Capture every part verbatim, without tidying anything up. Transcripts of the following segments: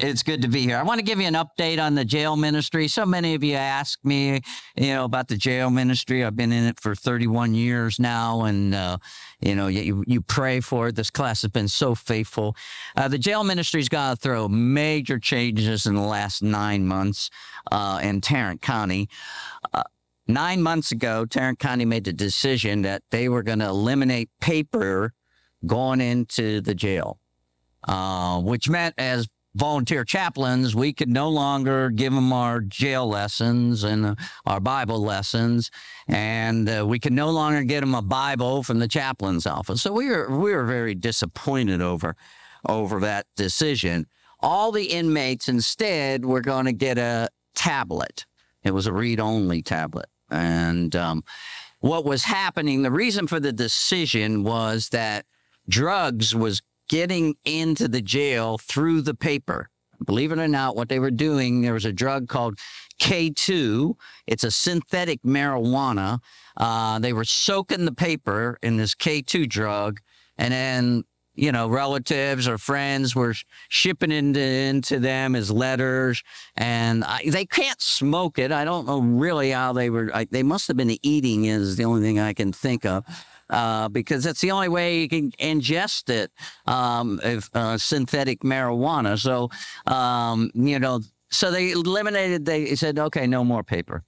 It's good to be here. I want to give you an update on the jail ministry. So many of you ask me, you know, about the jail ministry. I've been in it for thirty-one years now, and uh, you know, you you pray for it. This class has been so faithful. Uh, the jail ministry's gone through major changes in the last nine months uh, in Tarrant County. Uh, nine months ago, Tarrant County made the decision that they were going to eliminate paper going into the jail, uh, which meant as volunteer chaplains, we could no longer give them our jail lessons and uh, our Bible lessons, and uh, we could no longer get them a Bible from the chaplain's office. So we were we were very disappointed over over that decision. All the inmates instead were going to get a tablet. It was a read-only tablet, and um, what was happening? The reason for the decision was that drugs was getting into the jail through the paper. Believe it or not, what they were doing, there was a drug called K two. It's a synthetic marijuana. Uh, they were soaking the paper in this K two drug, and then, you know, relatives or friends were shipping into, into them as letters, and I, they can't smoke it. I don't know really how they were. I, they must have been eating is the only thing I can think of. Uh, because that's the only way you can ingest it, um, if, uh, synthetic marijuana. So, um, you know, so they eliminated, they said, okay, no more paper.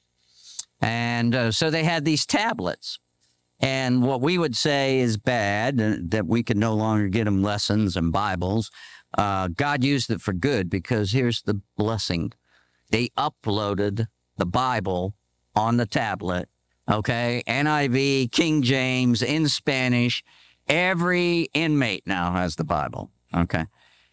And uh, so they had these tablets. And what we would say is bad, uh, that we could no longer get them lessons and Bibles. Uh, God used it for good, because here's the blessing. They uploaded the Bible on the tablet. Okay, N I V, King James, in Spanish. Every inmate now has the Bible. Okay,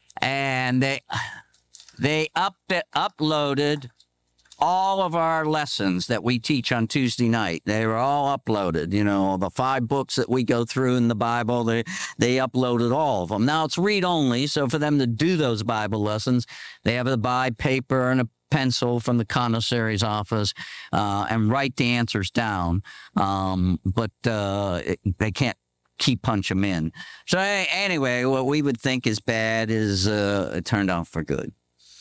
and they they up uploaded all of our lessons that we teach on Tuesday night. They were all uploaded. You know, the five books that we go through in the Bible, they they uploaded all of them. Now it's read only, so for them to do those Bible lessons, they have to buy paper and a pencil from the commissary's office uh, and write the answers down, um, but uh, it, they can't key punch them in. So anyway, what we would think is bad is uh, it turned out for good.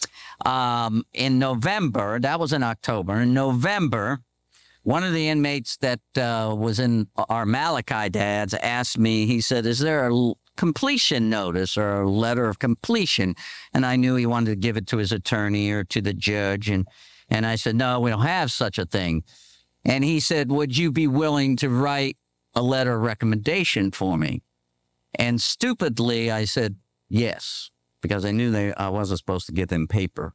Um, in November, that was in October, in November, one of the inmates that uh, was in our Malachi dads asked me, he said, is there a completion notice or a letter of completion? And I knew he wanted to give it to his attorney or to the judge. And, and I said, no, we don't have such a thing. And he said, would you be willing to write a letter of recommendation for me? And stupidly, I said, yes, because I knew they, I wasn't supposed to give them paper.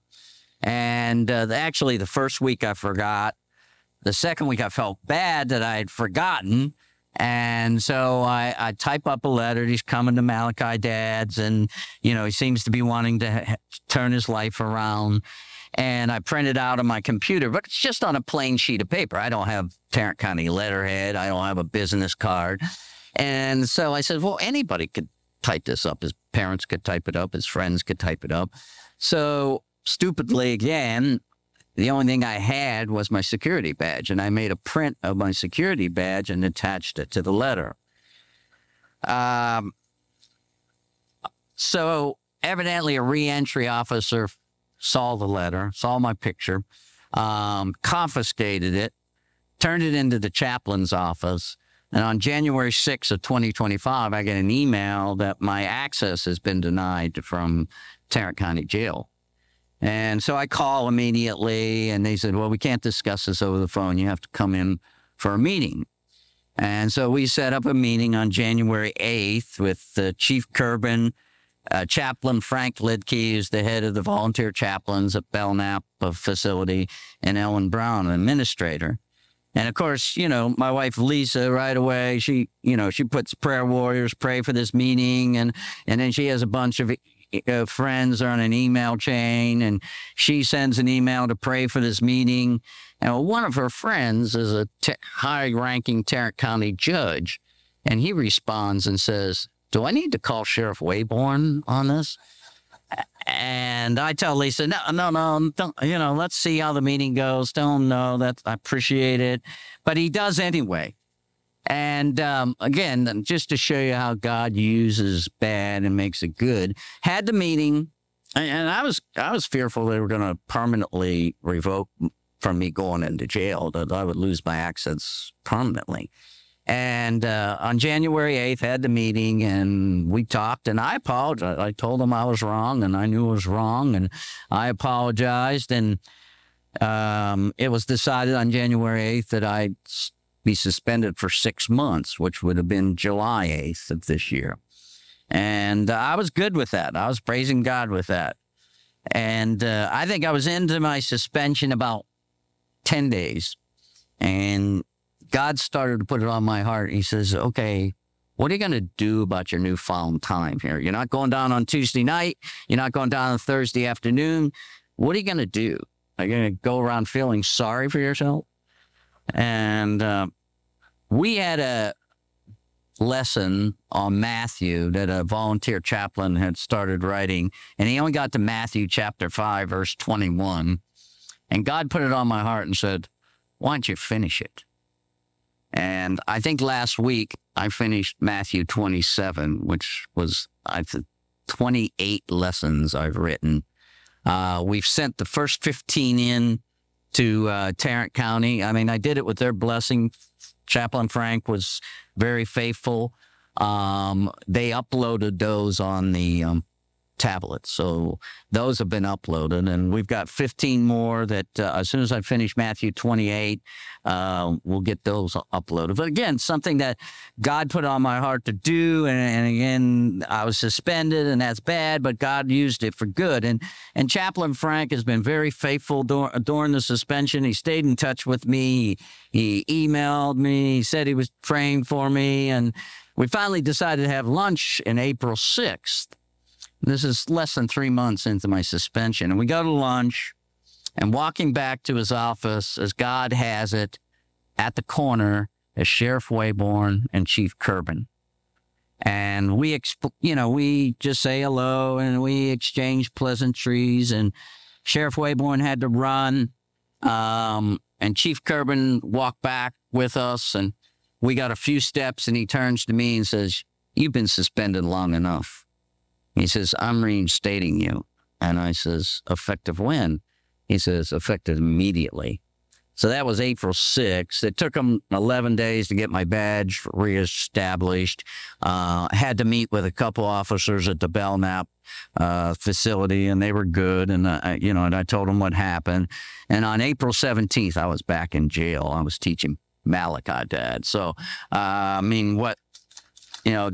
And uh, actually, the first week I forgot. The second week I felt bad that I had forgotten. And so I, I type up a letter. He's coming to Malachi Dad's, and, you know, he seems to be wanting to ha- turn his life around. And I print it out on my computer, but it's just on a plain sheet of paper. I don't have Tarrant County letterhead. I don't have a business card. And so I said, well, anybody could type this up. His parents could type it up. His friends could type it up. So stupidly, again, the only thing I had was my security badge, and I made a print of my security badge and attached it to the letter. Um, so evidently a reentry officer saw the letter, saw my picture, um, confiscated it, turned it into the chaplain's office, and on January sixth of twenty twenty-five, I get an email that my access has been denied from Tarrant County Jail. And so I call immediately, and they said, well, we can't discuss this over the phone. You have to come in for a meeting. And so we set up a meeting on January eighth with uh, Chief Kerbin, uh, Chaplain Frank Lidke, who's the head of the volunteer chaplains at Belknap facility, and Ellen Brown, an administrator. And, of course, you know, my wife, Lisa, right away, she, you know, she puts prayer warriors, pray for this meeting, and, and then she has a bunch of Uh, friends are on an email chain, and she sends an email to pray for this meeting. And one of her friends is a t- high-ranking Tarrant County judge, and he responds and says, do I need to call Sheriff Wayborn on this? And I tell Lisa, no, no, no, don't, you know, let's see how the meeting goes. Don't know that. I appreciate it. But he does anyway. And um, again, just to show you how God uses bad and makes it good, had the meeting, And, and I was I was fearful they were going to permanently revoke from me going into jail, that I would lose my access permanently. And uh, on January eighth, had the meeting, and we talked, and I apologized. I told them I was wrong, and I knew I was wrong, and I apologized. And um, it was decided on January eighth that I'd be suspended for six months, which would have been July eighth of this year. And uh, I was good with that. I was praising God with that. And uh, I think I was into my suspension about ten days. And God started to put it on my heart. He says, okay, what are you going to do about your newfound time here? You're not going down on Tuesday night. You're not going down on Thursday afternoon. What are you going to do? Are you going to go around feeling sorry for yourself? And uh, we had a lesson on Matthew that a volunteer chaplain had started writing, and he only got to Matthew chapter five, verse twenty-one. And God put it on my heart and said, why don't you finish it? And I think last week I finished Matthew twenty-seven, which was I think twenty-eight lessons I've written. Uh, we've sent the first fifteen in to uh, Tarrant County. I mean, I did it with their blessing. Chaplain Frank was very faithful. Um, they uploaded those on the um, tablet. So those have been uploaded, and we've got fifteen more that uh, as soon as I finish Matthew twenty-eight, uh, we'll get those uploaded. But again, something that God put on my heart to do, and, and again, I was suspended, and that's bad, but God used it for good. And and Chaplain Frank has been very faithful dur- during the suspension. He stayed in touch with me. He, he emailed me. He said he was praying for me, and we finally decided to have lunch in April sixth. This is less than three months into my suspension. And we go to lunch, and walking back to his office, as God has it, at the corner is Sheriff Wayborn and Chief Kerbin. And we, exp- you know, we just say hello, and we exchange pleasantries, and Sheriff Wayborn had to run, um, and Chief Kerbin walked back with us, and we got a few steps, and he turns to me and says, you've been suspended long enough. He says, I'm reinstating you. And I says, effective when? He says, effective immediately. So that was April sixth. It took him eleven days to get my badge reestablished. Uh, I had to meet with a couple officers at the Belknap uh, facility, and they were good. And, I, you know, and I told them what happened. And on April seventeenth, I was back in jail. I was teaching Malachi Dad. So, uh, I mean, what, you know,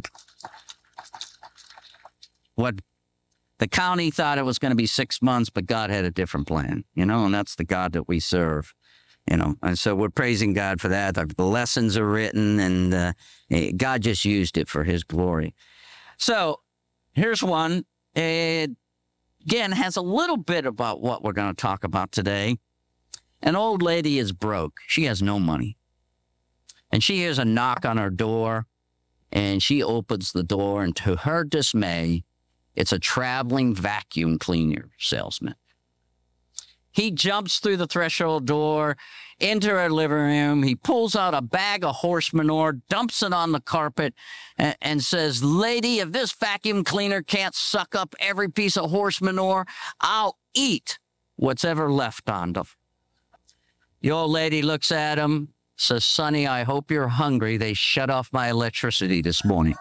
what the county thought it was going to be six months, but God had a different plan, you know, and that's the God that we serve, you know. And so we're praising God for that. The lessons are written, and uh, God just used it for his glory. So here's one. It, again, has a little bit about what we're going to talk about today. An old lady is broke. She has no money. And she hears a knock on her door, and she opens the door, and to her dismay, it's a traveling vacuum cleaner salesman. He jumps through the threshold door into her living room. He pulls out a bag of horse manure, dumps it on the carpet, and, and says, lady, if this vacuum cleaner can't suck up every piece of horse manure, I'll eat what's ever left on them. The old lady looks at him, says, Sonny, I hope you're hungry. They shut off my electricity this morning.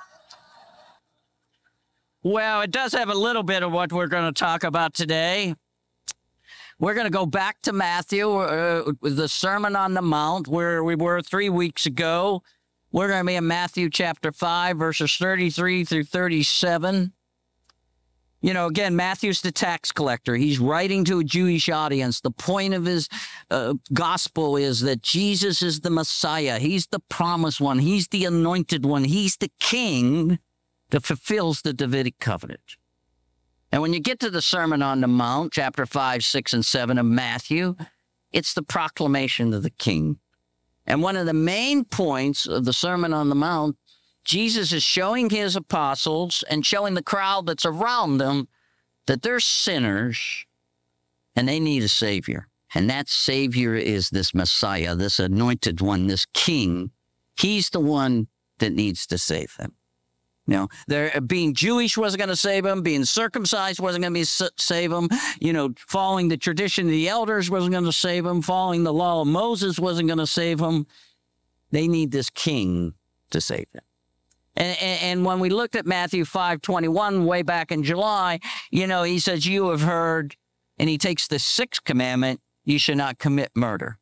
Well, it does have a little bit of what we're going to talk about today. We're going to go back to Matthew, uh, with the Sermon on the Mount, where we were three weeks ago. We're going to be in Matthew chapter five, verses thirty-three through thirty-seven. You know, again, Matthew's the tax collector. He's writing to a Jewish audience. The point of his uh, gospel is that Jesus is the Messiah. He's the promised one. He's the anointed one. He's the king that fulfills the Davidic covenant. And when you get to the Sermon on the Mount, chapter five, six, and seven of Matthew, it's the proclamation of the king. And one of the main points of the Sermon on the Mount, Jesus is showing his apostles and showing the crowd that's around them that they're sinners and they need a Savior. And that Savior is this Messiah, this anointed one, this king. He's the one that needs to save them. You know, there, being Jewish wasn't going to save them. Being circumcised wasn't going to be save them. You know, following the tradition of the elders wasn't going to save them. Following the law of Moses wasn't going to save them. They need this king to save them. And, and, and when we looked at Matthew five twenty-one way back in July, you know, he says, you have heard, and he takes the sixth commandment, you should not commit murder.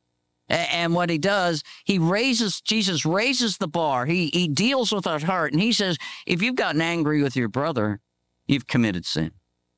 And what he does, he raises, Jesus raises the bar. He he deals with our heart. And he says, if you've gotten angry with your brother, you've committed sin.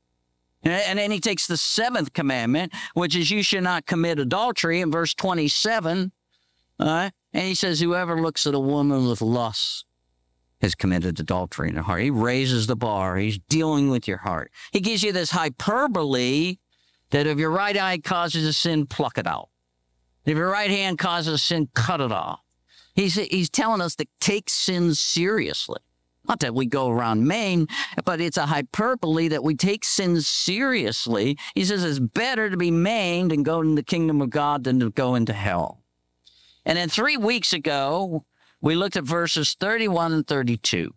And then he takes the seventh commandment, which is you should not commit adultery in verse twenty-seven. All right? And he says, whoever looks at a woman with lust has committed adultery in their heart. He raises the bar. He's dealing with your heart. He gives you this hyperbole that if your right eye causes a sin, pluck it out. If your right hand causes a sin, cut it off. He's, he's telling us to take sin seriously. Not that we go around Maine, but it's a hyperbole that we take sin seriously. He says it's better to be maimed and go into the kingdom of God than to go into hell. And then three weeks ago, we looked at verses thirty-one and thirty-two.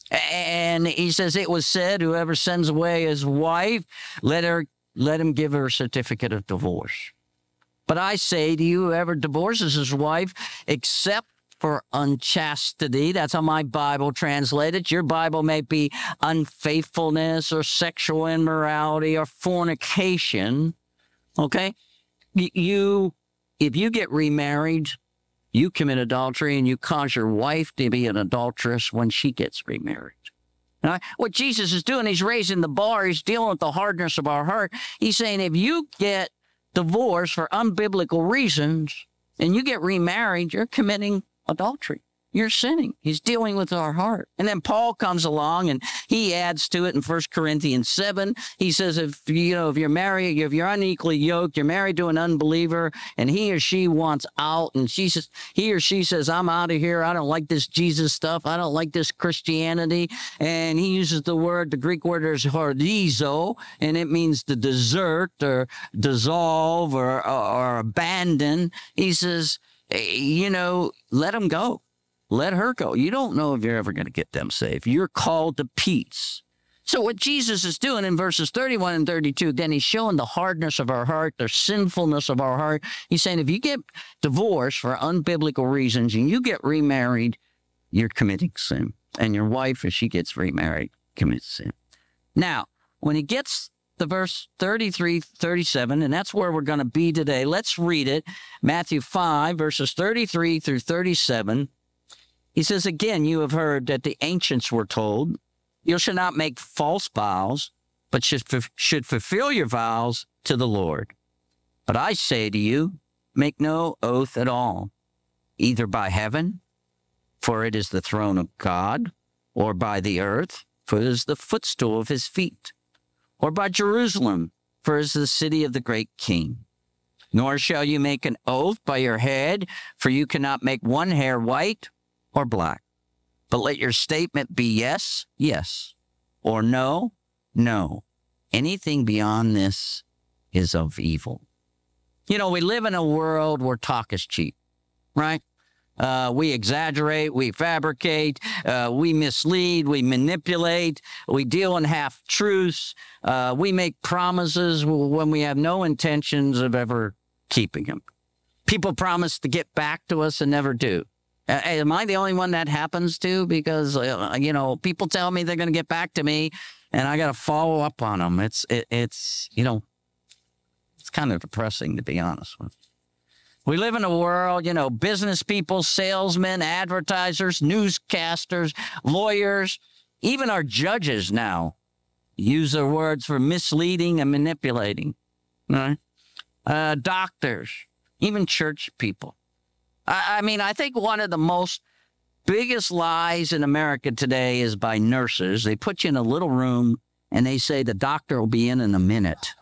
And he says, it was said, whoever sends away his wife, let her, let him give her a certificate of divorce. But I say to you, whoever divorces his wife, except for unchastity, that's how my Bible translated. Your Bible may be unfaithfulness or sexual immorality or fornication. Okay? You, if you get remarried, you commit adultery and you cause your wife to be an adulteress when she gets remarried. All right? What Jesus is doing, he's raising the bar. He's dealing with the hardness of our heart. He's saying if you get divorced for unbiblical reasons and you get remarried, you're committing adultery. You're sinning. He's dealing with our heart. And then Paul comes along and he adds to it in First Corinthians seven. He says, if you know, if you're married, if you're unequally yoked, you're married to an unbeliever and he or she wants out and she says, he or she says, I'm out of here. I don't like this Jesus stuff. I don't like this Christianity. And he uses the word, the Greek word is hordizo, and it means to desert or dissolve or, or, or abandon. He says, you know, let them go. Let her go. You don't know if you're ever going to get them saved. You're called to peace. So what Jesus is doing in verses thirty-one and thirty-two, again, he's showing the hardness of our heart, the sinfulness of our heart. He's saying if you get divorced for unbiblical reasons and you get remarried, you're committing sin. And your wife, if she gets remarried, commits sin. Now, when he gets to verse thirty-three, thirty-seven, and that's where we're going to be today, let's read it. Matthew five, verses thirty-three through thirty-seven. He says, again, you have heard that the ancients were told, you shall not make false vows, but should, should fulfill your vows to the Lord. But I say to you, make no oath at all, either by heaven, for it is the throne of God, or by the earth, for it is the footstool of his feet, or by Jerusalem, for it is the city of the great King. Nor shall you make an oath by your head, for you cannot make one hair white or black. But let your statement be yes, yes, or no, no. Anything beyond this is of evil. You know, we live in a world where talk is cheap, right? Uh, we exaggerate, we fabricate, uh, we mislead, we manipulate, we deal in half-truths, uh, we make promises when we have no intentions of ever keeping them. People promise to get back to us and never do. Uh, am I the only one that happens to? Because, uh, you know, people tell me they're going to get back to me and I got to follow up on them. It's, it, it's, you know, it's kind of depressing, to be honest with you. We live in a world, you know, business people, salesmen, advertisers, newscasters, lawyers, even our judges now use their words for misleading and manipulating. Right? Uh, doctors, even church people. I, I mean, I think one of the most biggest lies in America today is by nurses. They put you in a little room and they say the doctor will be in in a minute.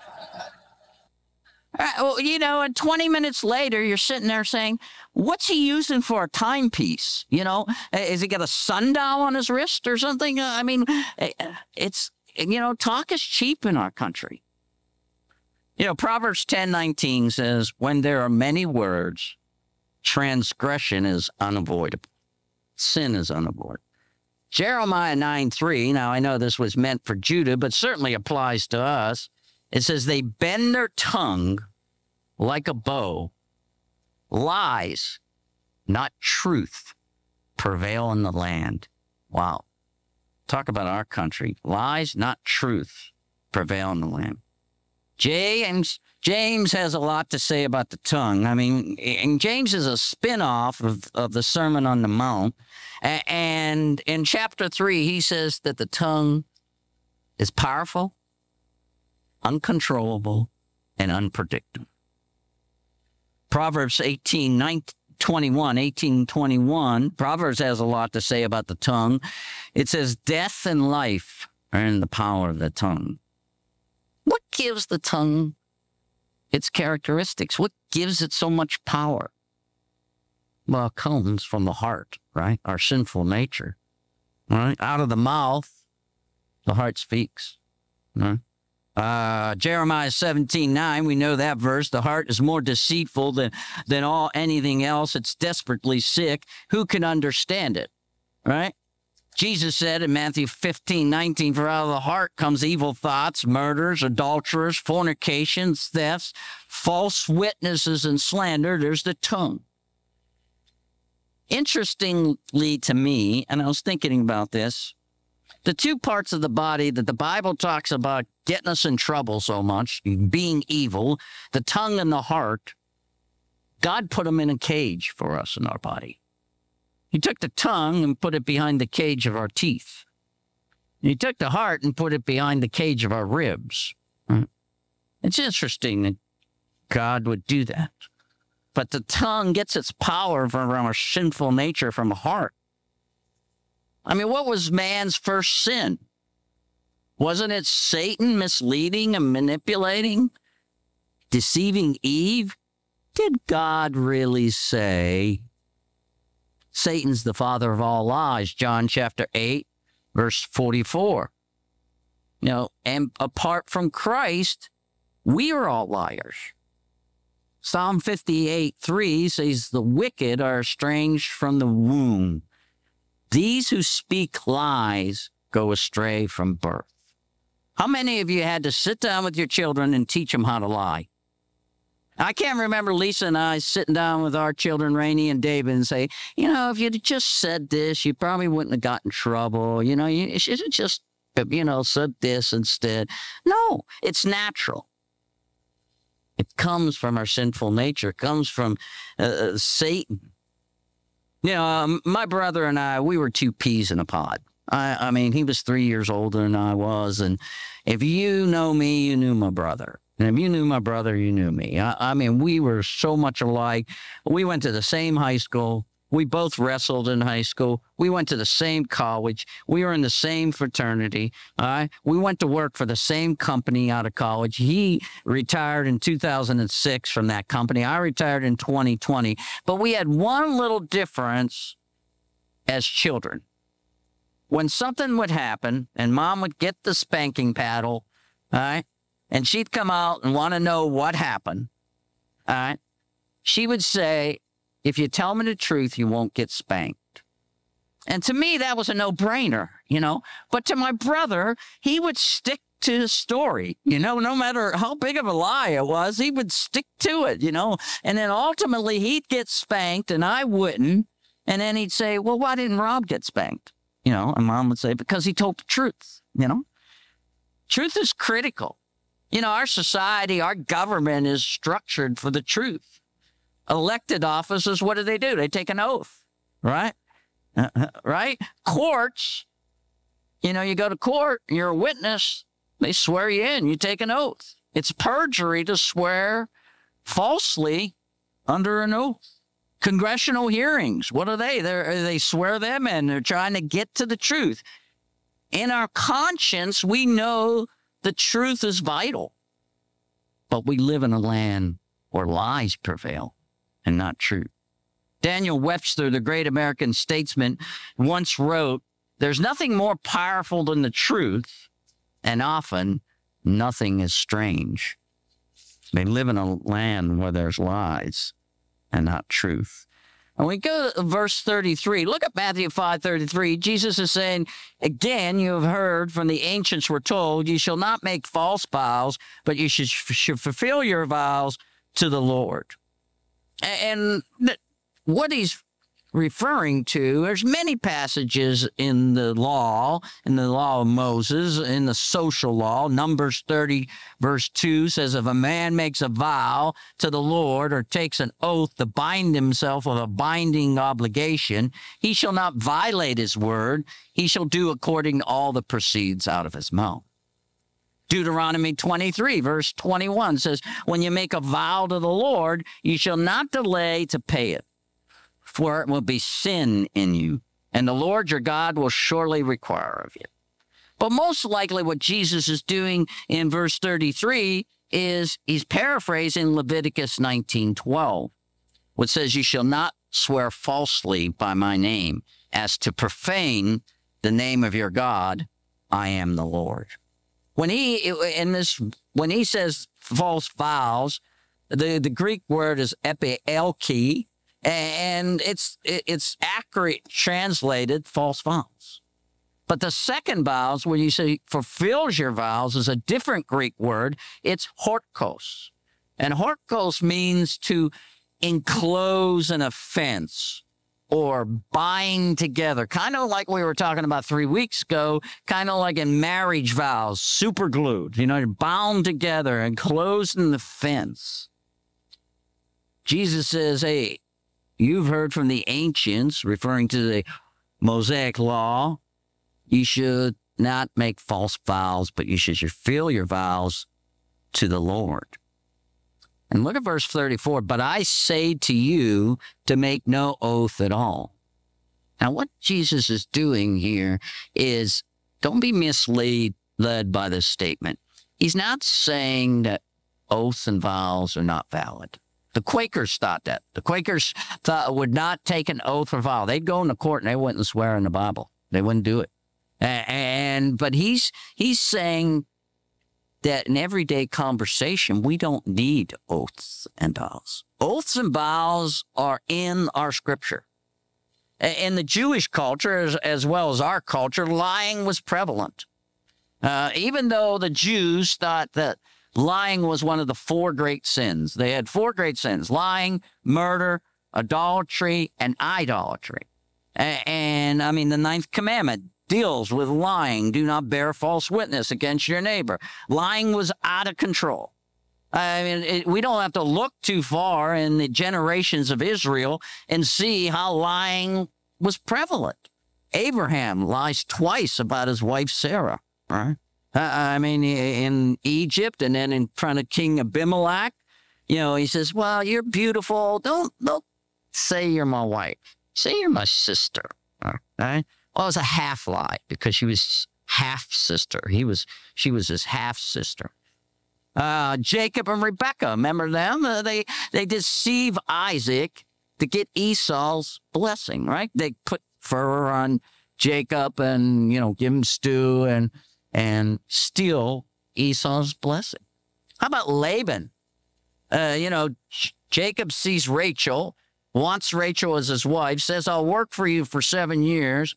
Uh, well, you know, and twenty minutes later, you're sitting there saying, what's he using for a timepiece? You know, is he got a sundial on his wrist or something? I mean, it's, you know, talk is cheap in our country. You know, Proverbs ten nineteen says, when there are many words, transgression is unavoidable. Sin is unavoidable. Jeremiah nine three, now I know this was meant for Judah, but certainly applies to us. It says, they bend their tongue like a bow. Lies, not truth, prevail in the land. Wow. Talk about our country. Lies, not truth, prevail in the land. James, James has a lot to say about the tongue. I mean, and James is a spin-off of, of the Sermon on the Mount. And in chapter three, he says that the tongue is powerful, uncontrollable, and unpredictable. Proverbs eighteen, nineteen, twenty-one, eighteen, twenty-one, Proverbs has a lot to say about the tongue. It says, death and life are in the power of the tongue. What gives the tongue its characteristics? What gives it so much power? Well, it comes from the heart, right? Our sinful nature, right? Out of the mouth, the heart speaks, right? Uh, Jeremiah seventeen nine, we know that verse. The heart is more deceitful than, than all anything else. It's desperately sick. Who can understand it, right? Jesus said in Matthew fifteen nineteen, for out of the heart comes evil thoughts, murders, adulterers, fornications, thefts, false witnesses, and slander. There's the tongue. Interestingly to me, and I was thinking about this, the two parts of the body that the Bible talks about getting us in trouble so much, being evil, the tongue and the heart, God put them in a cage for us in our body. He took the tongue and put it behind the cage of our teeth. He took the heart and put it behind the cage of our ribs. It's interesting that God would do that. But the tongue gets its power from our sinful nature from the heart. I mean, what was man's first sin? Wasn't it Satan misleading and manipulating, deceiving Eve? Did God really say Satan's the father of all lies? John chapter eight, verse forty-four. You know, and apart from Christ, we are all liars. Psalm fifty-eight three says, the wicked are estranged from the womb. These who speak lies go astray from birth. How many of you had to sit down with your children and teach them how to lie? I can't remember Lisa and I sitting down with our children, Rainey and David, and say, you know, if you'd just said this, you probably wouldn't have gotten in trouble. You know, you should have just, you know, said this instead. No, it's natural. It comes from our sinful nature. It comes from uh, Satan. You know, um, my brother and I, we were two peas in a pod. I, I mean, he was three years older than I was. And if you know me, you knew my brother. And if you knew my brother, you knew me. I, I mean, we were so much alike. We went to the same high school. We both wrestled in high school. We went to the same college. We were in the same fraternity. All right? We went to work for the same company out of college. He retired in two thousand six from that company. I retired in twenty twenty. But we had one little difference as children. When something would happen and Mom would get the spanking paddle, all right, and she'd come out and want to know what happened, all right, she would say, if you tell me the truth, you won't get spanked. And to me, that was a no-brainer, you know. But to my brother, he would stick to his story, you know, no matter how big of a lie it was, he would stick to it, you know. And then ultimately, he'd get spanked and I wouldn't. And then he'd say, well, why didn't Rob get spanked? You know, and Mom would say, because he told the truth, you know. Truth is critical. You know, our society, our government is structured for the truth. Elected officers, what do they do? They take an oath, right? Uh, right? Courts, you know, you go to court, you're a witness, they swear you in, you take an oath. It's perjury to swear falsely under an oath. Congressional hearings, what are they? They're, they swear them in. They're trying to get to the truth. In our conscience, we know the truth is vital. But we live in a land where lies prevail and not truth. Daniel Webster, the great American statesman, once wrote, there's nothing more powerful than the truth, and often nothing is strange. They live in a land where there's lies and not truth. And we go to verse thirty-three. Look at Matthew five thirty-three. Jesus is saying, again, you have heard from the ancients were told, you shall not make false vows, but you should, should fulfill your vows to the Lord. And what he's referring to, there's many passages in the law, in the law of Moses, in the social law. Numbers thirty, verse two says, if a man makes a vow to the Lord or takes an oath to bind himself with a binding obligation, he shall not violate his word. He shall do according to all that proceeds out of his mouth. Deuteronomy twenty-three, verse twenty-one says, when you make a vow to the Lord, you shall not delay to pay it, for it will be sin in you, and the Lord your God will surely require of you. But most likely what Jesus is doing in verse thirty-three is he's paraphrasing Leviticus nineteen twelve, which says, you shall not swear falsely by my name, as to profane the name of your God. I am the Lord. When he in this when he says false vows, the, the Greek word is epielki, and it's it's accurate translated false vows. But the second vows, when you say fulfills your vows, is a different Greek word. It's hortkos. And hortkos means to enclose an offense or bind together, kind of like we were talking about three weeks ago, kind of like in marriage vows, super glued, you know, bound together and closed in the fence. Jesus says, hey, you've heard from the ancients, referring to the Mosaic law, you should not make false vows, but you should fulfill your vows to the Lord. And look at verse thirty-four. But I say to you to make no oath at all. Now, what Jesus is doing here is, don't be misled led by this statement. He's not saying that oaths and vows are not valid. The Quakers thought that. The Quakers thought would not take an oath or vow. They'd go into court and they wouldn't swear in the Bible. They wouldn't do it. And but he's he's saying that in everyday conversation, we don't need oaths and vows. Oaths and vows are in our scripture. In the Jewish culture, as, as well as our culture, lying was prevalent. Uh, even though the Jews thought that lying was one of the four great sins. They had four great sins: lying, murder, idolatry, and idolatry. And, and I mean, the ninth commandment deals with lying. Do not bear false witness against your neighbor. Lying was out of control. I mean, it, we don't have to look too far in the generations of Israel and see how lying was prevalent. Abraham lies twice about his wife Sarah, right? Uh, I mean, in Egypt and then in front of King Abimelech, you know, he says, well, you're beautiful. Don't, don't say you're my wife. Say you're my sister, right? Well, it was a half lie because she was half sister. He was, she was his half sister. Uh, Jacob and Rebekah, remember them? Uh, they they deceive Isaac to get Esau's blessing, right? They put fur on Jacob and, you know, give him stew and and steal Esau's blessing. How about Laban? Uh, you know, Jacob sees Rachel, wants Rachel as his wife, says, I'll work for you for seven years.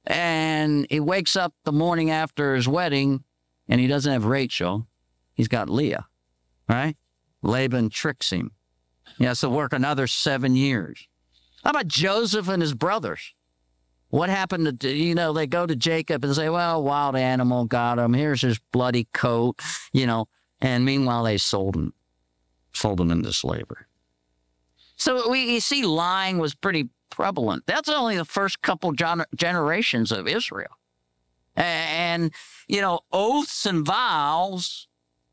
And he wakes up the morning after his wedding, and he doesn't have Rachel. He's got Leah, right? Laban tricks him. He has to work another seven years. How about Joseph and his brothers? What happened to, you know, they go to Jacob and say, well, wild animal got him. Here's his bloody coat, you know. And meanwhile, they sold him, sold him into slavery. So we you see lying was pretty prevalent. That's only the first couple gener- generations of Israel. And, you know, oaths and vows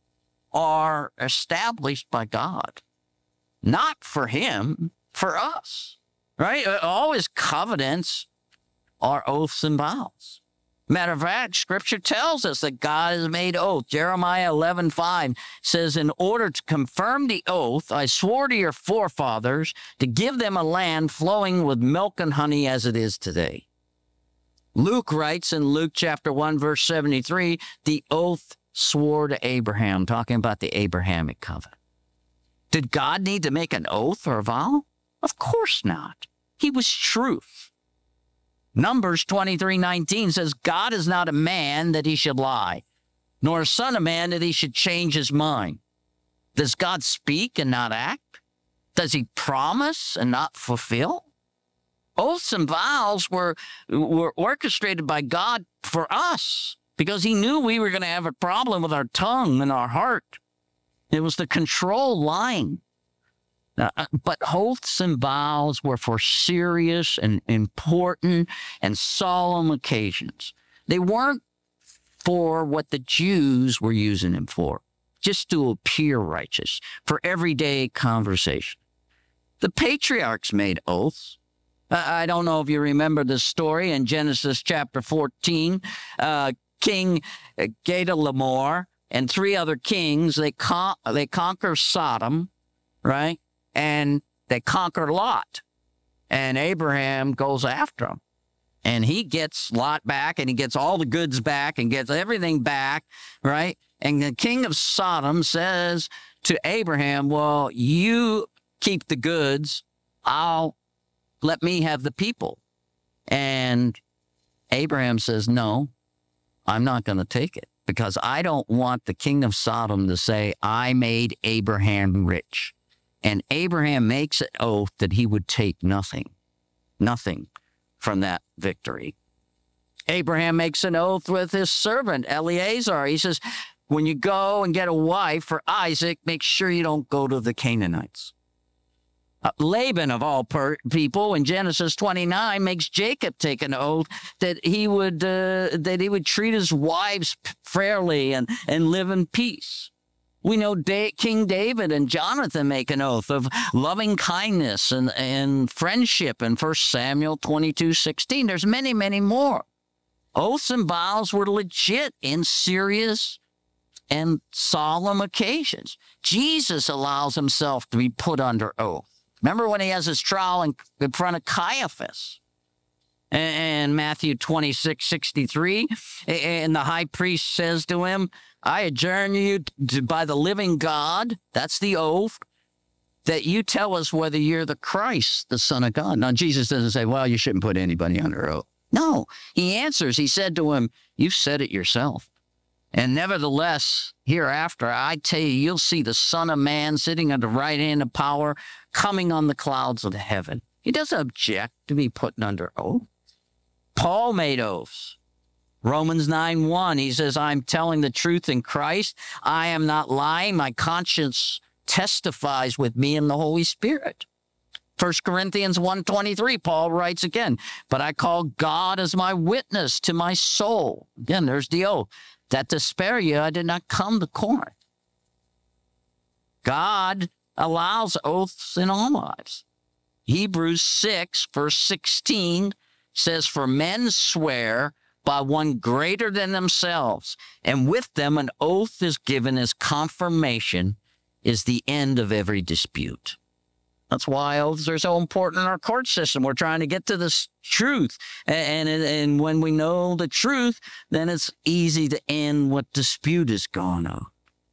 are established by God, not for him, for us, right? All his covenants are oaths and vows. Matter of fact, Scripture tells us that God has made oath. Jeremiah eleven five says, in order to confirm the oath, I swore to your forefathers to give them a land flowing with milk and honey as it is today. Luke writes in Luke chapter one, verse seventy-three, the oath swore to Abraham, talking about the Abrahamic covenant. Did God need to make an oath or a vow? Of course not. He was truth. Numbers twenty-three nineteen says, God is not a man that he should lie, nor a son of man that he should change his mind. Does God speak and not act? Does he promise and not fulfill? Oaths and vows were, were orchestrated by God for us because he knew we were going to have a problem with our tongue and our heart. It was to control lying. Uh, but oaths and vows were for serious and important and solemn occasions. They weren't for what the Jews were using them for, just to appear righteous, for everyday conversation. The patriarchs made oaths. I don't know if you remember this story in Genesis chapter fourteen. Uh, King Chedorlaomer and three other kings, they con- they conquer Sodom, right? And they conquer Lot. And Abraham goes after him. And he gets Lot back, and he gets all the goods back, and gets everything back, right? And the king of Sodom says to Abraham, well, you keep the goods, I'll let me have the people. And Abraham says, no, I'm not going to take it because I don't want the king of Sodom to say, I made Abraham rich. And Abraham makes an oath that he would take nothing, nothing from that victory. Abraham makes an oath with his servant, Eliezer. He says, when you go and get a wife for Isaac, make sure you don't go to the Canaanites. Uh, Laban, of all per- people, in Genesis twenty-nine, makes Jacob take an oath that he would uh, that he would treat his wives fairly and, and live in peace. We know da- King David and Jonathan make an oath of loving kindness and, and friendship in First Samuel twenty-two sixteen. There's many, many more. Oaths and vows were legit in serious and solemn occasions. Jesus allows himself to be put under oath. Remember when he has his trial in, in front of Caiaphas? And Matthew twenty-six sixty-three, and the high priest says to him, I adjourn you to, by the living God, that's the oath, that you tell us whether you're the Christ, the Son of God. Now, Jesus doesn't say, well, you shouldn't put anybody under oath. No, he answers. He said to him, you said it yourself. And nevertheless, hereafter, I tell you, you'll see the Son of Man sitting at the right hand of power, coming on the clouds of heaven. He doesn't object to be put under oath. Paul made oaths. Romans nine one, he says, I'm telling the truth in Christ. I am not lying. My conscience testifies with me in the Holy Spirit. First Corinthians one twenty-three, Paul writes again, but I call God as my witness to my soul. Again, there's the oath. That to spare you, I did not come to Corinth. God allows oaths in our lives. Hebrews six, verse sixteen says, for men swear by one greater than themselves, and with them an oath is given as confirmation, is the end of every dispute. That's why oaths are so important in our court system. We're trying to get to this truth. And, and, and when we know the truth, then it's easy to end what dispute is going on.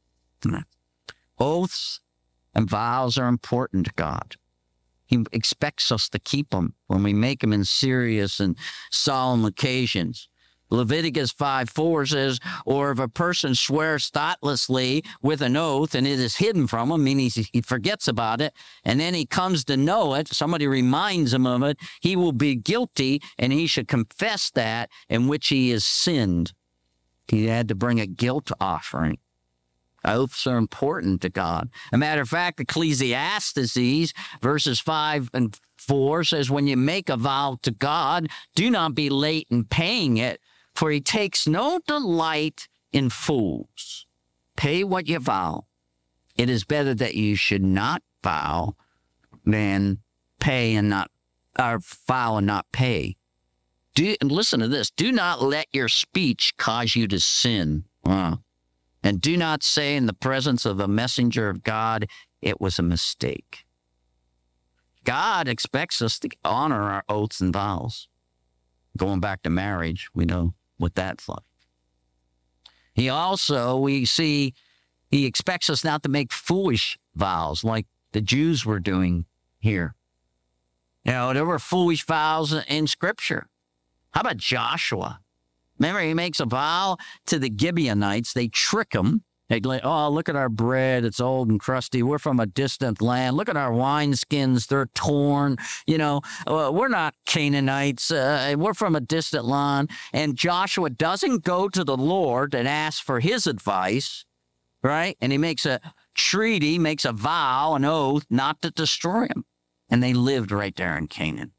Oaths and vows are important to God. He expects us to keep them when we make them in serious and solemn occasions. Leviticus five four says, or if a person swears thoughtlessly with an oath and it is hidden from him, meaning he forgets about it, and then he comes to know it, somebody reminds him of it, he will be guilty and he should confess that in which he has sinned. He had to bring a guilt offering. Oaths are important to God. As a matter of fact, Ecclesiastes verses five and four says, when you make a vow to God, do not be late in paying it, for he takes no delight in fools. Pay what you vow. It is better that you should not vow than pay and not, or vow and not pay. Do, and listen to this. Do not let your speech cause you to sin. Wow. And do not say in the presence of the messenger of God, it was a mistake. God expects us to honor our oaths and vows. Going back to marriage, we know what that's like. He also, we see, he expects us not to make foolish vows like the Jews were doing here. You know, there were foolish vows in Scripture. How about Joshua? Remember, he makes a vow to the Gibeonites. They trick him. They go, oh, look at our bread. It's old and crusty. We're from a distant land. Look at our wineskins. They're torn. You know, uh, we're not Canaanites. Uh, we're from a distant land. And Joshua doesn't go to the Lord and ask for his advice, right? And he makes a treaty, makes a vow, an oath not to destroy him. And they lived right there in Canaan.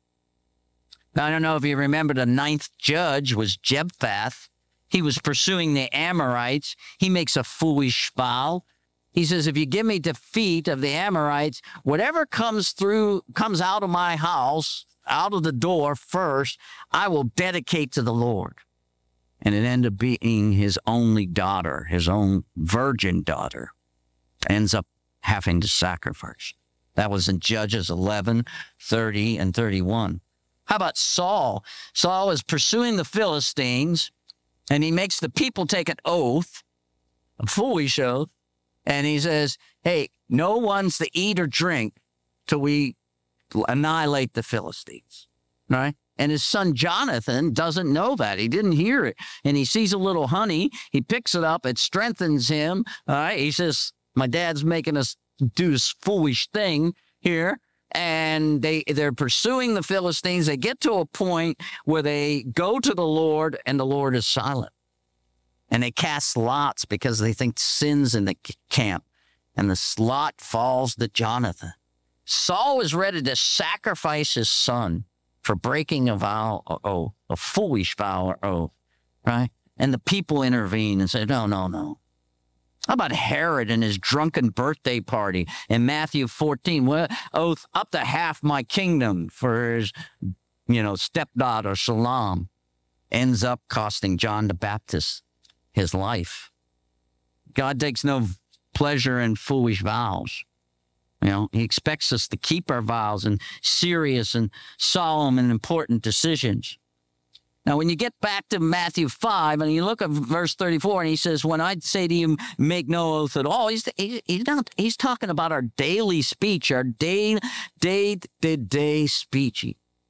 I don't know if you remember, the ninth judge was Jephthah. He was pursuing the Amorites. He makes a foolish vow. He says, if you give me defeat of the Amorites, whatever comes through, comes out of my house, out of the door first, I will dedicate to the Lord. And it ended up being his only daughter, his own virgin daughter, ends up having to sacrifice. That was in Judges eleven, thirty, and thirty-one. How about Saul? Saul is pursuing the Philistines, and he makes the people take an oath, a foolish oath, and he says, hey, no one's to eat or drink till we annihilate the Philistines, right? And his son Jonathan doesn't know that. He didn't hear it. And he sees a little honey. He picks it up. It strengthens him. All right? He says, my dad's making us do this foolish thing here. And they, they're pursuing the Philistines. They get to a point where they go to the Lord, and the Lord is silent. And they cast lots because they think sin's in the camp. And the lot falls to Jonathan. Saul was ready to sacrifice his son for breaking a vow or oath, a foolish vow or oath, right? And the people intervene and say, no, no, no. How about Herod and his drunken birthday party in Matthew fourteen? Well, oath up to half my kingdom for his, you know, stepdaughter Salome. Ends up costing John the Baptist his life. God takes no pleasure in foolish vows. You know, he expects us to keep our vows in serious and solemn and important decisions. Now, when you get back to Matthew five and you look at verse thirty-four, and he says, when I say to you, make no oath at all, he's, he, he's not, he's talking about our daily speech, our day, day, day, day speech,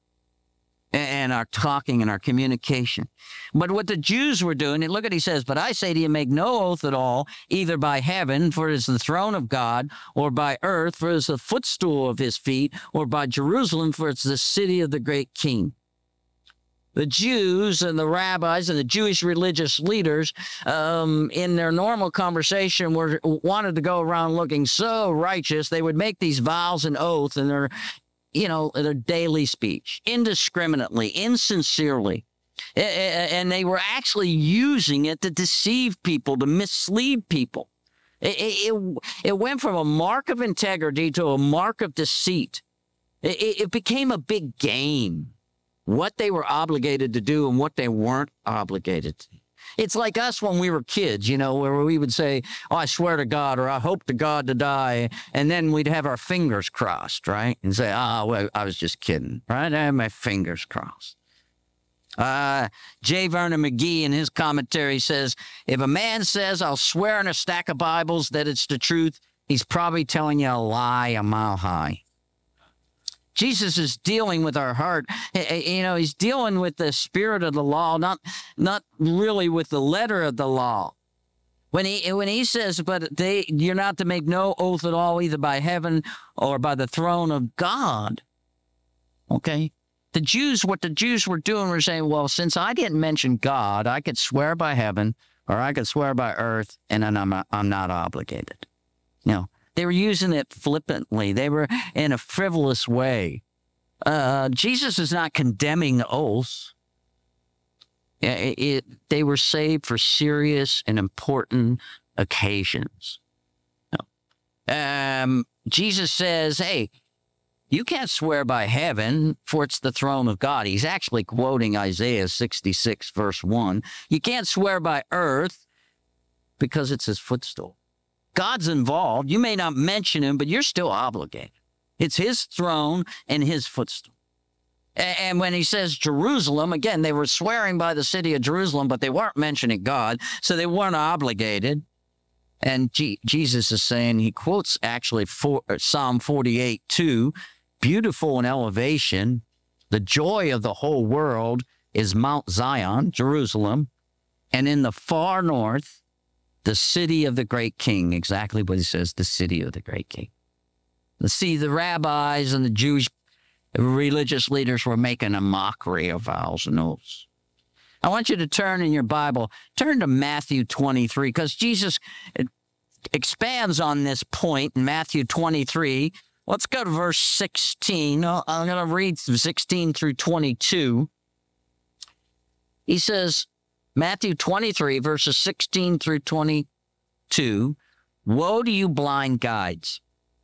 and our talking and our communication. But what the Jews were doing, and look at, he says, but I say to you, make no oath at all, either by heaven, for it is the throne of God, or by earth, for it is the footstool of his feet, or by Jerusalem, for it's the city of the great king. The Jews and the rabbis and the Jewish religious leaders, um, in their normal conversation, were wanted to go around looking so righteous. They would make these vows and oaths in their, you know, their daily speech, indiscriminately, insincerely. And they were actually using it to deceive people, to mislead people. It, it, it went from a mark of integrity to a mark of deceit. It, it became a big game. What they were obligated to do and what they weren't obligated to. It's like us when we were kids, you know, where we would say, oh, I swear to God, or I hope to God to die. And then we'd have our fingers crossed, right? And say, ah, oh, well, I was just kidding, right? I had my fingers crossed. Uh, J. Vernon McGee in his commentary says, if a man says, I'll swear on a stack of Bibles that it's the truth, he's probably telling you a lie a mile high. Jesus is dealing with our heart. You know, he's dealing with the spirit of the law, not not really with the letter of the law. When he when he says, but they you're not to make no oath at all, either by heaven or by the throne of God. Okay? The Jews, what the Jews were doing were saying, well, since I didn't mention God, I could swear by heaven or I could swear by earth, and then I'm not, I'm not obligated. You know, they were using it flippantly. They were in a frivolous way. Uh, Jesus is not condemning oaths. It, it, they were saved for serious and important occasions. No. Um, Jesus says, hey, you can't swear by heaven, for it's the throne of God. He's actually quoting Isaiah sixty-six, verse one. You can't swear by earth because it's his footstool. God's involved. You may not mention him, but you're still obligated. It's his throne and his footstool. And when he says Jerusalem, again, they were swearing by the city of Jerusalem, but they weren't mentioning God, so they weren't obligated. And G- Jesus is saying, he quotes actually for, Psalm forty-eight, two, beautiful in elevation. The joy of the whole world is Mount Zion, Jerusalem, and in the far north, the city of the great king. Exactly what he says, the city of the great king. Let's see, the rabbis and the Jewish religious leaders were making a mockery of vows and oaths. I want you to turn in your Bible, turn to Matthew twenty-three, because Jesus expands on this point in Matthew twenty-three. Let's go to verse sixteen. I'm going to read sixteen through twenty-two. He says, Matthew twenty-three, verses sixteen through twenty-two, "Woe to you blind guides,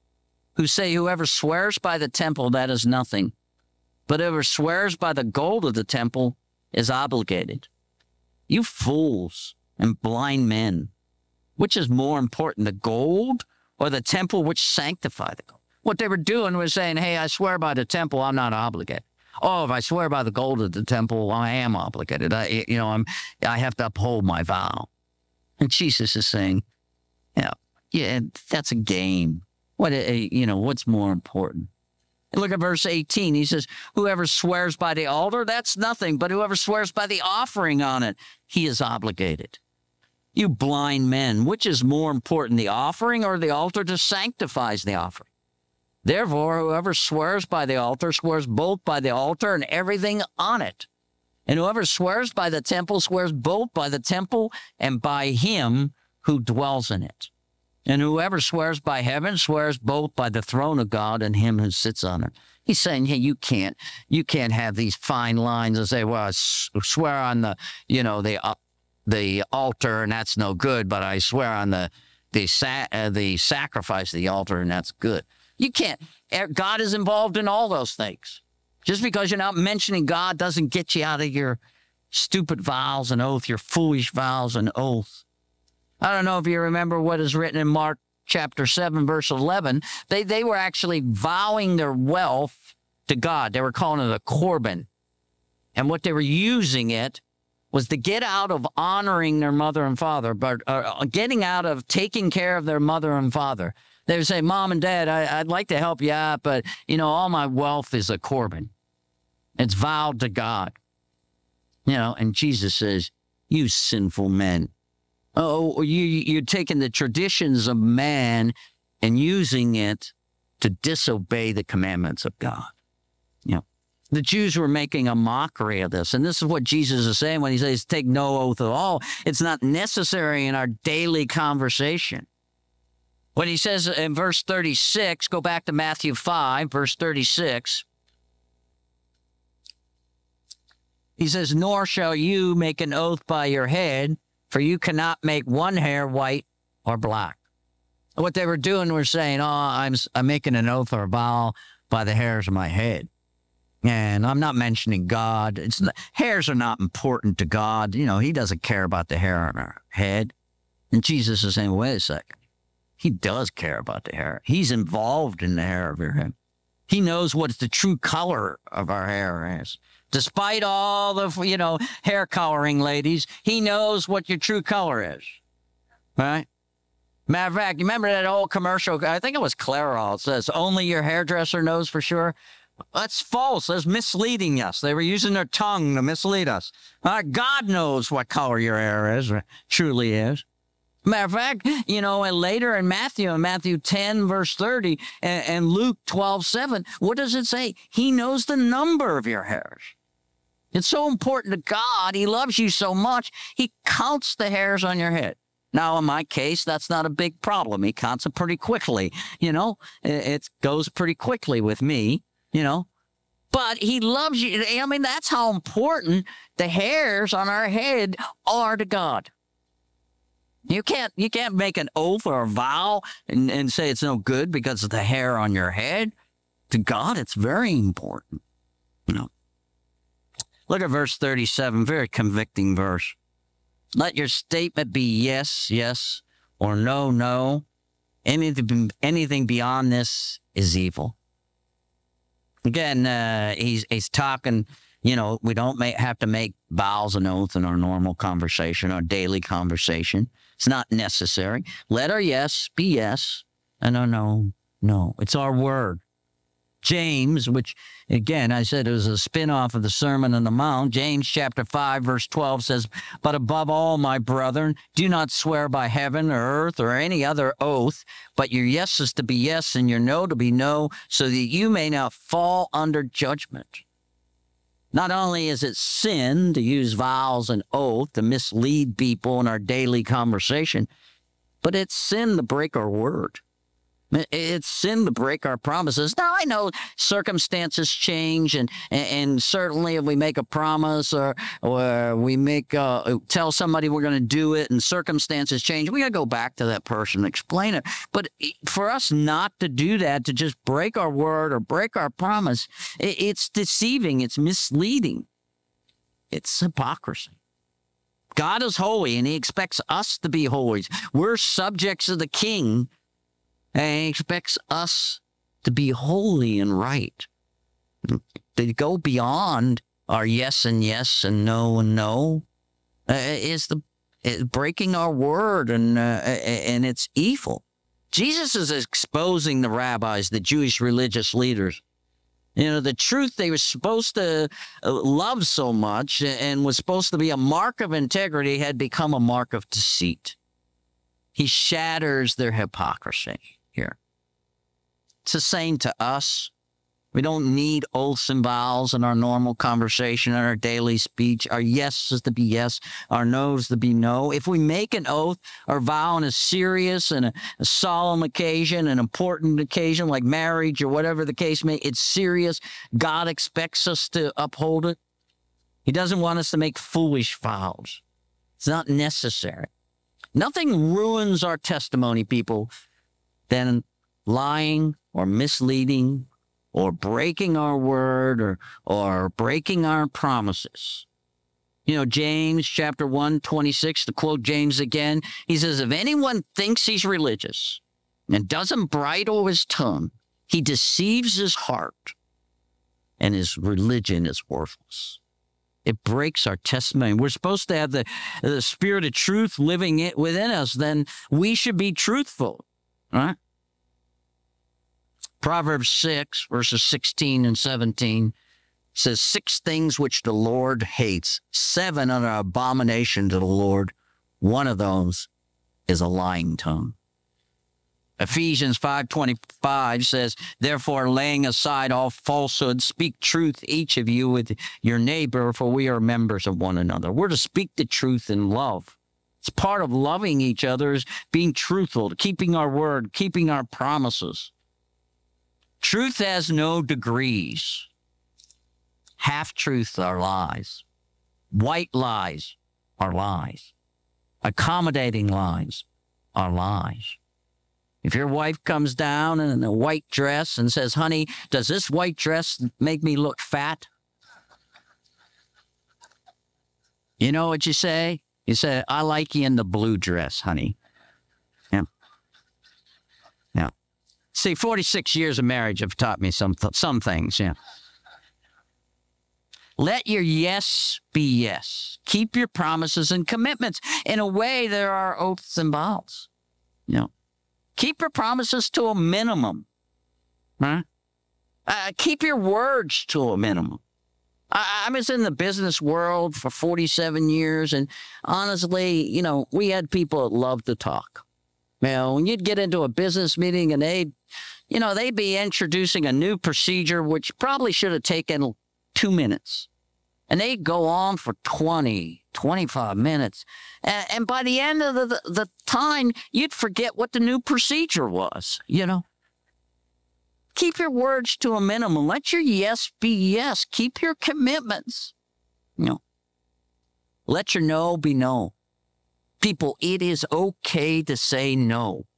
who say whoever swears by the temple, that is nothing. But whoever swears by the gold of the temple is obligated. You fools and blind men, which is more important, the gold or the temple which sanctified the gold?" What they were doing was saying, hey, I swear by the temple, I'm not obligated. Oh, if I swear by the gold of the temple, I am obligated. I, you know, I'm, I have to uphold my vow. And Jesus is saying, yeah, yeah, that's a game. What, you know, what's more important? Look at verse eighteen. He says, whoever swears by the altar, that's nothing. But whoever swears by the offering on it, he is obligated. You blind men, which is more important, the offering or the altar that sanctifies the offering? Therefore, whoever swears by the altar swears both by the altar and everything on it. And whoever swears by the temple swears both by the temple and by him who dwells in it. And whoever swears by heaven swears both by the throne of God and him who sits on it. He's saying, hey, you can't, you can't have these fine lines and say, well, I swear on the, you know, the uh, the altar and that's no good, but I swear on the the sa- uh, the sacrifice of the altar and that's good. You can't. God is involved in all those things. Just because you're not mentioning God doesn't get you out of your stupid vows and oath, your foolish vows and oath. I don't know if you remember what is written in Mark chapter seven, verse eleven. They, they were actually vowing their wealth to God. They were calling it a Corban. And what they were using it was to get out of honoring their mother and father, but uh, getting out of taking care of their mother and father. They would say, Mom and Dad, I, I'd like to help you out, but, you know, all my wealth is a Corban. It's vowed to God. You know, and Jesus says, you sinful men. Oh, you, you're taking the traditions of man and using it to disobey the commandments of God. You know, the Jews were making a mockery of this. And this is what Jesus is saying when he says, take no oath at all. It's not necessary in our daily conversation. When he says in verse thirty-six, go back to Matthew five, verse thirty-six. He says, nor shall you make an oath by your head, for you cannot make one hair white or black. What they were doing was saying, oh, I'm, I'm making an oath or a vow by the hairs of my head. And I'm not mentioning God. It's not, hairs are not important to God. You know, he doesn't care about the hair on our head. And Jesus is saying, wait a second. He does care about the hair. He's involved in the hair of your head. He knows what the true color of our hair is. Despite all the, you know, hair coloring, ladies, he knows what your true color is. Right? Matter of fact, you remember that old commercial? I think it was Clairol. It says, only your hairdresser knows for sure. That's false. That's misleading us. They were using their tongue to mislead us. Uh, God knows what color your hair is, or truly is. Matter of fact, you know, and later in Matthew, in Matthew ten, verse thirty, and, and Luke twelve, seven, what does it say? He knows the number of your hairs. It's so important to God. He loves you so much. He counts the hairs on your head. Now, in my case, that's not a big problem. He counts it pretty quickly. You know, it, it goes pretty quickly with me, you know. But he loves you. I mean, that's how important the hairs on our head are to God. You can't you can't make an oath or a vow and, and say it's no good because of the hair on your head. To God, it's very important. You know. Look at verse thirty-seven, very convicting verse. Let your statement be yes, yes, or no, no. Anything, anything beyond this is evil. Again, uh, he's he's talking. You know, we don't make, have to make vows and oaths in our normal conversation, our daily conversation. It's not necessary. Let our yes be yes, and our no, no. It's our word. James, which, again, I said it was a spin-off of the Sermon on the Mount. James chapter five, verse twelve says, "But above all, my brethren, do not swear by heaven or earth or any other oath, but your yes is to be yes and your no to be no, so that you may not fall under judgment." Not only is it sin to use vows and oath to mislead people in our daily conversation, but it's sin to break our word. It's sin to break our promises. Now, I know circumstances change, and, and certainly if we make a promise or or we make uh, tell somebody we're going to do it and circumstances change, we got to go back to that person and explain it. But for us not to do that, to just break our word or break our promise, it's deceiving. It's misleading. It's hypocrisy. God is holy, and he expects us to be holy. We're subjects of the King, and he expects us to be holy and right, to go beyond our yes and yes and no and no. Uh, is the is breaking our word, and uh, and it's evil. Jesus is exposing the rabbis, the Jewish religious leaders. You know, the truth they were supposed to love so much and was supposed to be a mark of integrity had become a mark of deceit. He shatters their hypocrisy here. It's the same to us. We don't need oaths and vows in our normal conversation, in our daily speech. Our yes is to be yes, our no is to be no. If we make an oath or vow on a serious and a, a solemn occasion, an important occasion like marriage or whatever the case may, it's serious. God expects us to uphold it. He doesn't want us to make foolish vows. It's not necessary. Nothing ruins our testimony, people, than lying or misleading or breaking our word or or breaking our promises. You know, James chapter one, twenty-six, to quote James again, he says, "If anyone thinks he's religious and doesn't bridle his tongue, he deceives his heart, and his religion is worthless." It breaks our testimony. We're supposed to have the, the spirit of truth living it within us. Then we should be truthful, right? Proverbs six, verses sixteen and seventeen says, "Six things which the Lord hates, seven are an abomination to the Lord. One of those is a lying tongue." Ephesians five twenty-five says, "Therefore, laying aside all falsehood, speak truth, each of you with your neighbor, for we are members of one another." We're to speak the truth in love. It's part of loving each other is being truthful, keeping our word, keeping our promises. Truth has no degrees. Half-truths are lies. White lies are lies. Accommodating lies are lies. If your wife comes down in a white dress and says, "Honey, does this white dress make me look fat?" You know what you say? You say, "I like you in the blue dress, honey." Yeah. Yeah. See, forty-six years of marriage have taught me some th- some things, yeah. Let your yes be yes. Keep your promises and commitments. In a way, there are oaths and vows. You know, keep your promises to a minimum. Right? Uh, keep your words to a minimum. I, I was in the business world for forty-seven years, and honestly, you know, we had people that loved to talk. You know, when you'd get into a business meeting and they'd, you know, they'd be introducing a new procedure, which probably should have taken two minutes. And they'd go on for twenty, twenty-five minutes. And, and by the end of the, the, the time, you'd forget what the new procedure was, you know. Keep your words to a minimum. Let your yes be yes. Keep your commitments. You know. Let your no be no. People, it is okay to say no.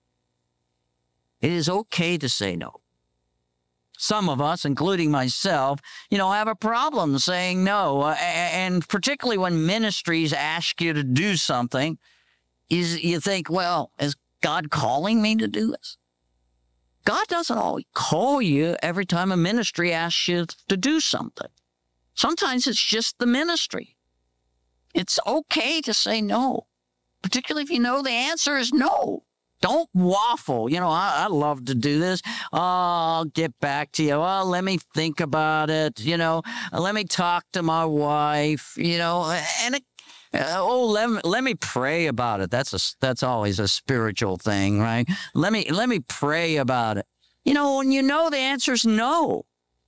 It is okay to say no. Some of us, including myself, you know, have a problem saying no. Uh, and particularly when ministries ask you to do something, is you think, well, is God calling me to do this? God doesn't always call you every time a ministry asks you to do something. Sometimes it's just the ministry. It's okay to say no, particularly if you know the answer is no. Don't waffle. You know, I, I love to do this. Oh, I'll get back to you. Oh, let me think about it. You know, let me talk to my wife, you know, and it, oh, let me, let me pray about it. That's a, that's always a spiritual thing, right? Let me, let me pray about it. You know, when you know the answer's no.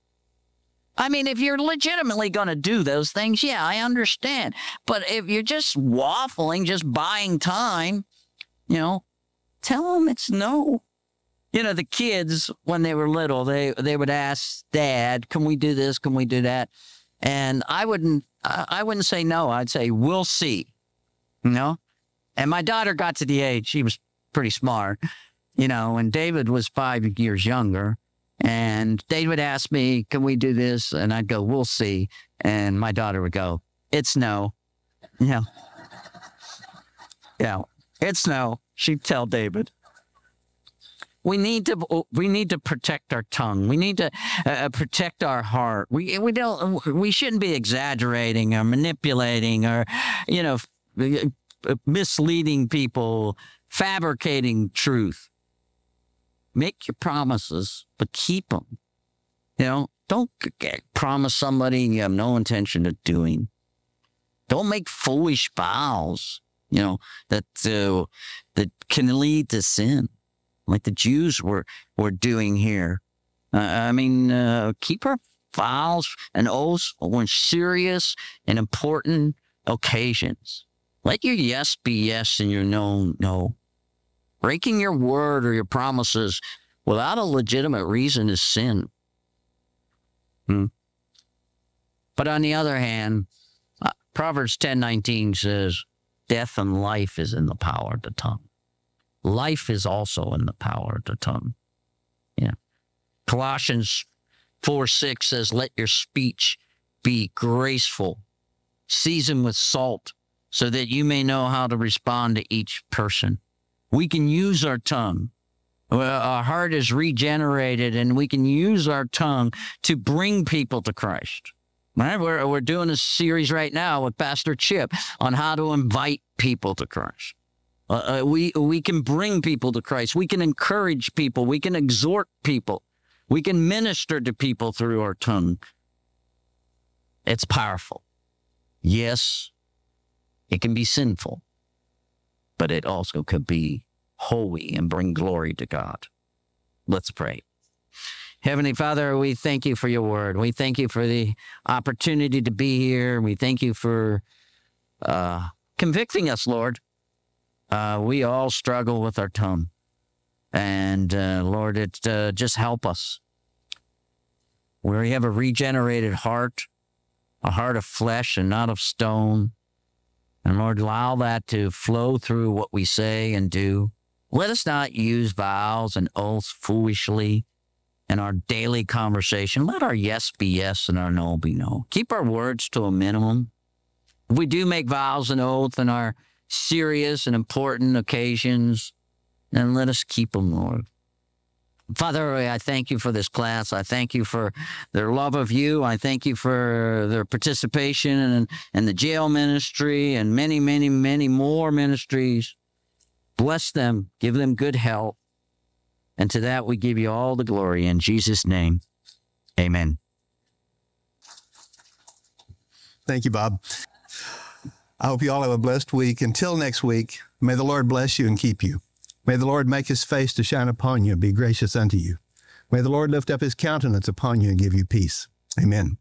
I mean, if you're legitimately going to do those things, yeah, I understand. But if you're just waffling, just buying time, you know, tell them it's no. You know, the kids, when they were little, they, they would ask Dad, can we do this? Can we do that? And I wouldn't, I wouldn't say no. I'd say, we'll see, you know? And my daughter got to the age, she was pretty smart, you know, and David was five years younger. And David would ask me, can we do this? And I'd go, we'll see. And my daughter would go, it's no. Yeah. Yeah, it's no. She'd tell David. We need to we need to protect our tongue. We need to uh, protect our heart. We we don't we shouldn't be exaggerating or manipulating or, you know, misleading people, fabricating truth. Make your promises, but keep them. You know, don't promise somebody you have no intention of doing. Don't make foolish vows, you know, that uh, that can lead to sin. Like the Jews were, were doing here. Uh, I mean, uh, keep our vows and oaths on serious and important occasions. Let your yes be yes and your no, no. Breaking your word or your promises without a legitimate reason is sin. Hmm. But on the other hand, uh, Proverbs ten nineteen says, death and life is in the power of the tongue. Life is also in the power of the tongue. Yeah. Colossians four six says, let your speech be graceful, seasoned with salt, so that you may know how to respond to each person. We can use our tongue. Our heart is regenerated, and we can use our tongue to bring people to Christ. Right? We're, we're doing a series right now with Pastor Chip on how to invite people to Christ. Uh, uh, we we can bring people to Christ. We can encourage people. We can exhort people. We can minister to people through our tongue. It's powerful. Yes, it can be sinful, but it also could be holy and bring glory to God. Let's pray. Heavenly Father, we thank you for your word. We thank you for the opportunity to be here. We thank you for uh, convicting us, Lord. Uh, we all struggle with our tongue. And uh, Lord, it uh, just help us. We have a regenerated heart, a heart of flesh and not of stone. And Lord, allow that to flow through what we say and do. Let us not use vows and oaths foolishly in our daily conversation. Let our yes be yes and our no be no. Keep our words to a minimum. If we do make vows and oaths in our serious and important occasions, then let us keep them, Lord. Father, I thank you for this class. I thank you for their love of you. I thank you for their participation in, in the jail ministry and many, many, many more ministries. Bless them. Give them good health. And to that, we give you all the glory in Jesus' name. Amen. Thank you, Bob. I hope you all have a blessed week. Until next week, may the Lord bless you and keep you. May the Lord make his face to shine upon you and be gracious unto you. May the Lord lift up his countenance upon you and give you peace. Amen.